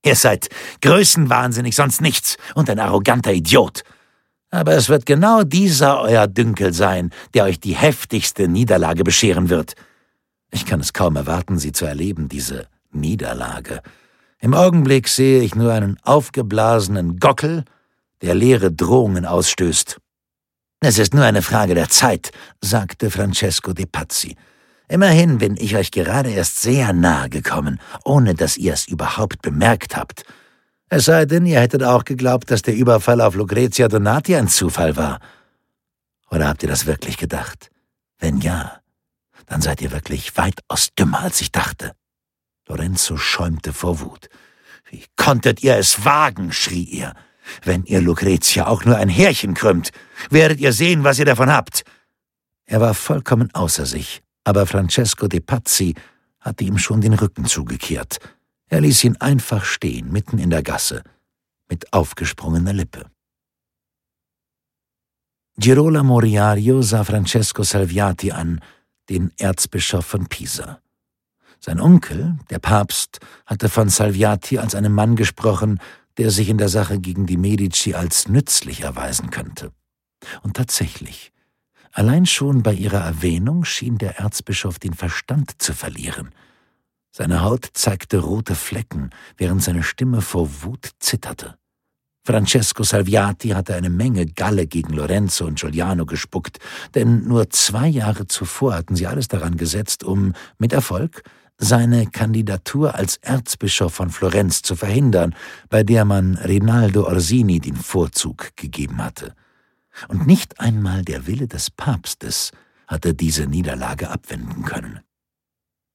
Ihr seid größenwahnsinnig, sonst nichts, und ein arroganter Idiot. Aber es wird genau dieser euer Dünkel sein, der euch die heftigste Niederlage bescheren wird. Ich kann es kaum erwarten, sie zu erleben, diese Niederlage. Im Augenblick sehe ich nur einen aufgeblasenen Gockel, der leere Drohungen ausstößt. »Es ist nur eine Frage der Zeit«, sagte Francesco de Pazzi. »Immerhin bin ich euch gerade erst sehr nahe gekommen, ohne dass ihr es überhaupt bemerkt habt. Es sei denn, ihr hättet auch geglaubt, dass der Überfall auf Lucrezia Donati ein Zufall war. Oder habt ihr das wirklich gedacht? Wenn ja, dann seid ihr wirklich weitaus dümmer, als ich dachte.« Lorenzo schäumte vor Wut. »Wie konntet ihr es wagen?«, schrie er. »Wenn ihr Lucrezia auch nur ein Härchen krümmt, werdet ihr sehen, was ihr davon habt.« Er war vollkommen außer sich, aber Francesco de Pazzi hatte ihm schon den Rücken zugekehrt. Er ließ ihn einfach stehen, mitten in der Gasse, mit aufgesprungener Lippe. Girolamo Riario sah Francesco Salviati an, den Erzbischof von Pisa. Sein Onkel, der Papst, hatte von Salviati als einem Mann gesprochen, der sich in der Sache gegen die Medici als nützlich erweisen könnte. Und tatsächlich, allein schon bei ihrer Erwähnung schien der Erzbischof den Verstand zu verlieren. Seine Haut zeigte rote Flecken, während seine Stimme vor Wut zitterte. Francesco Salviati hatte eine Menge Galle gegen Lorenzo und Giuliano gespuckt, denn nur 2 Jahre zuvor hatten sie alles daran gesetzt, um, mit Erfolg, seine Kandidatur als Erzbischof von Florenz zu verhindern, bei der man Rinaldo Orsini den Vorzug gegeben hatte. Und nicht einmal der Wille des Papstes hatte diese Niederlage abwenden können.